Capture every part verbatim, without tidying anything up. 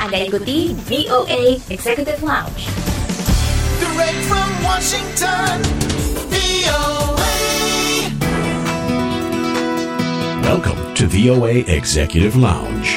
Anda ikuti V O A Executive Lounge. Direct from Washington, V O A. Welcome to V O A Executive Lounge.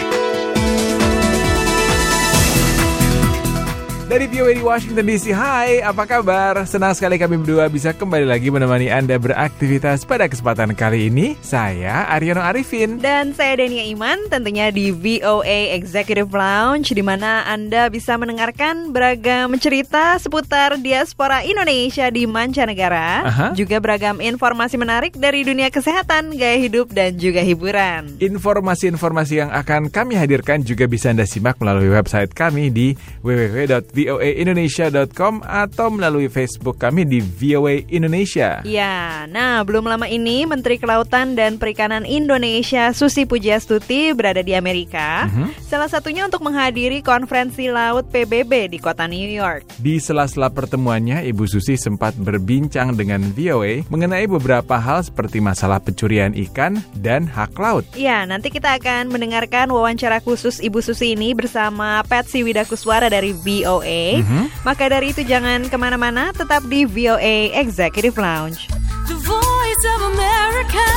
Dari V O A di Washington D C, hai, apa kabar? Senang sekali kami berdua bisa kembali lagi menemani Anda beraktivitas pada kesempatan kali ini. Saya Aryono Arifin. Dan saya Dania Iman, tentunya di V O A Executive Lounge, di mana Anda bisa mendengarkan beragam cerita seputar diaspora Indonesia di mancanegara. Aha. Juga beragam informasi menarik dari dunia kesehatan, gaya hidup, dan juga hiburan. Informasi-informasi yang akan kami hadirkan juga bisa Anda simak melalui website kami di w w w dot v o a indonesia dot com atau melalui Facebook kami di V O A Indonesia. Ya, nah belum lama ini Menteri Kelautan dan Perikanan Indonesia Susi Pujiastuti berada di Amerika. Uh-huh. Salah satunya untuk menghadiri konferensi laut P B B di kota New York. Di sela-sela pertemuannya, Ibu Susi sempat berbincang dengan V O A mengenai beberapa hal seperti masalah pencurian ikan dan hak laut. Ya, nanti kita akan mendengarkan wawancara khusus Ibu Susi ini bersama Patsy Widakuswara dari V O A. Mm-hmm. Maka dari itu jangan kemana-mana, tetap di V O A Executive Lounge. The Voice of America.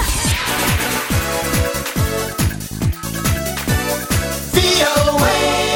V O A.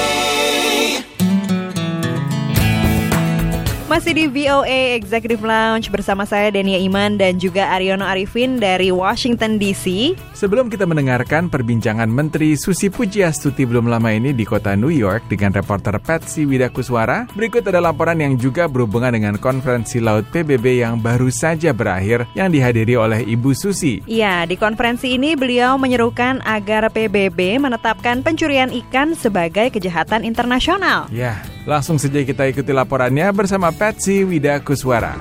Masih di V O A Executive Lounge bersama saya Dania Iman dan juga Aryono Arifin dari Washington D C. Sebelum kita mendengarkan perbincangan Menteri Susi Pujiastuti belum lama ini di kota New York dengan reporter Patsy Widakuswara, berikut ada laporan yang juga berhubungan dengan konferensi laut P B B yang baru saja berakhir yang dihadiri oleh Ibu Susi. Ya, di konferensi ini beliau menyerukan agar P B B menetapkan pencurian ikan sebagai kejahatan internasional. Ya, langsung saja kita ikuti laporannya bersama Patsy Widakuswara.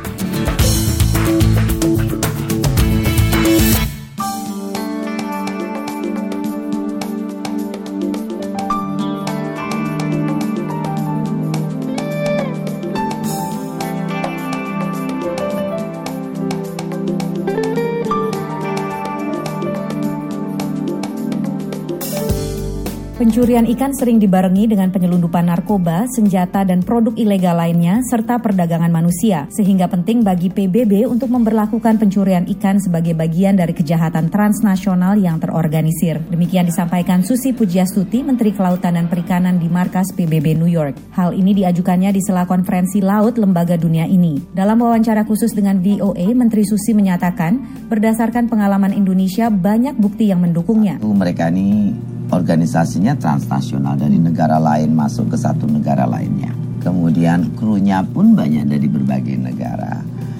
Pencurian ikan sering dibarengi dengan penyelundupan narkoba, senjata, dan produk ilegal lainnya, serta perdagangan manusia. Sehingga penting bagi P B B untuk memberlakukan pencurian ikan sebagai bagian dari kejahatan transnasional yang terorganisir. Demikian disampaikan Susi Pujiastuti, Menteri Kelautan dan Perikanan di markas P B B New York. Hal ini diajukannya di sela konferensi laut lembaga dunia ini. Dalam wawancara khusus dengan V O A, Menteri Susi menyatakan, berdasarkan pengalaman Indonesia, banyak bukti yang mendukungnya. Mereka ini organisasinya transnasional, dari negara lain masuk ke satu negara lainnya. Kemudian krunya pun banyak dari berbagai negara.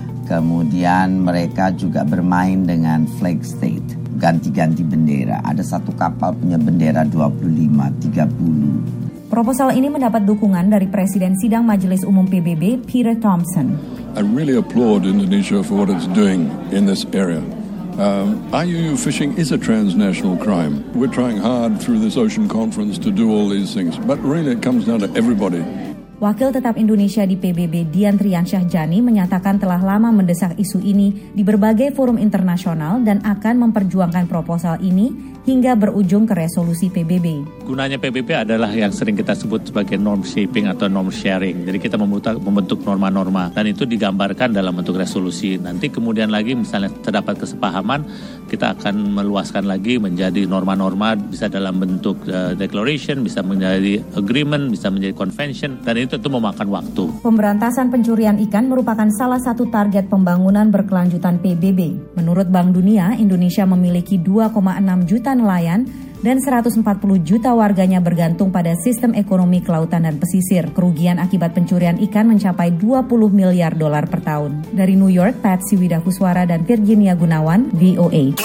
Kemudian mereka juga bermain dengan flag state, ganti-ganti bendera. Ada satu kapal punya bendera dua puluh lima, tiga puluh. Proposal ini mendapat dukungan dari Presiden Sidang Majelis Umum P B B, Peter Thompson. I really applaud Indonesia for what it's doing in this area. Um, I U U fishing is a transnational crime. We're trying hard through this ocean conference to do all these things, but really it comes down to everybody. Wakil Tetap Indonesia di P B B, Dian Triansyah Jani, menyatakan telah lama mendesak isu ini di berbagai forum internasional dan akan memperjuangkan proposal ini hingga berujung ke resolusi P B B. Gunanya P B B adalah yang sering kita sebut sebagai norm shaping atau norm sharing. Jadi kita membentuk norma-norma dan itu digambarkan dalam bentuk resolusi. Nanti kemudian lagi misalnya terdapat kesepahaman, kita akan meluaskan lagi menjadi norma-norma, bisa dalam bentuk uh, declaration, bisa menjadi agreement, bisa menjadi convention, dan itu tentu memakan waktu. Pemberantasan pencurian ikan merupakan salah satu target pembangunan berkelanjutan P B B. Menurut Bank Dunia, Indonesia memiliki dua koma enam juta nelayan dan seratus empat puluh juta warganya bergantung pada sistem ekonomi kelautan dan pesisir. Kerugian akibat pencurian ikan mencapai dua puluh miliar dolar per tahun. Dari New York, Patsy Widakuswara dan Virginia Gunawan, V O A.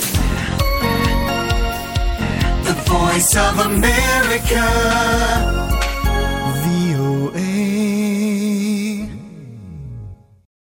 The Voice of America.